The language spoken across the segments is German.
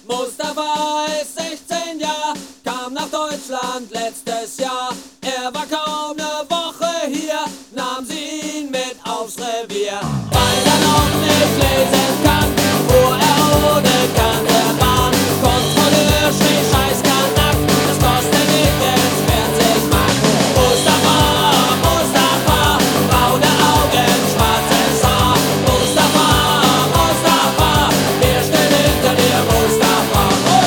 Mustafa ist 16 Jahre, kam nach Deutschland letztes Jahr. Er war kaum eine Woche hier, nahm sie ihn mit aufs Revier. Weil er noch nicht lesen kann, fuhr er ohne Kanterbahn. Kontrolleur schrie Scheißkanak, das kostet nicht jetzt 40 Mark. Mustafa, Mustafa, braune Augen, schwarzes Haar. Mustafa, Mustafa, wir stehen hinter dir, Mustafa.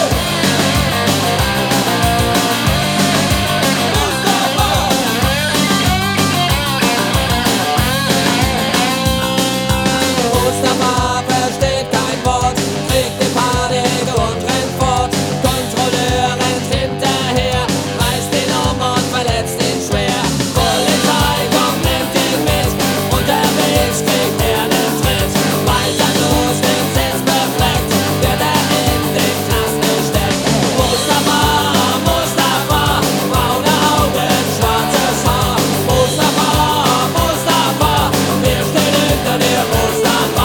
Mustafa versteht kein Wort, kriegt die Panik und rennt fort. Kontrolleur rennt hinterher, reißt ihn um und verletzt ihn schwer. Polizei kommt, nimmt ihn mit, unterwegs kriegt er nen Tritt. Weiter los, den Sitz befleckt, wird er in den Knast gesteckt. Mustafa, Mustafa, braune Augen, schwarzes Haar. Mustafa, Mustafa, wir stehen hinter dir, Mustafa.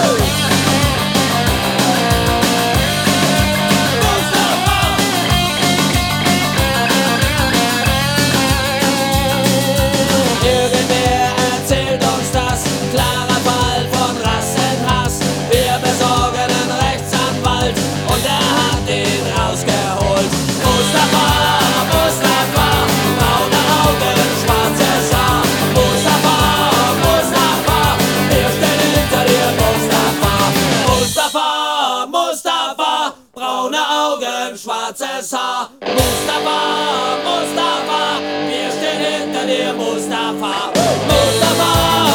Irgendwer erzählt uns das, klarer Fall von Rassenhass. Wir besorgen einen Rechtsanwalt und er hat ihn rausgeholt. Mustafa, Mustafa, braune Augen, schwarzes Haar. Mustafa, Mustafa, wir stehen hinter dir, Mustafa. Mustafa, Mustafa, braune Augen, schwarzes Haar. Mustafa, Mustafa, wir stehen hinter dir, Mustafa. Mustafa,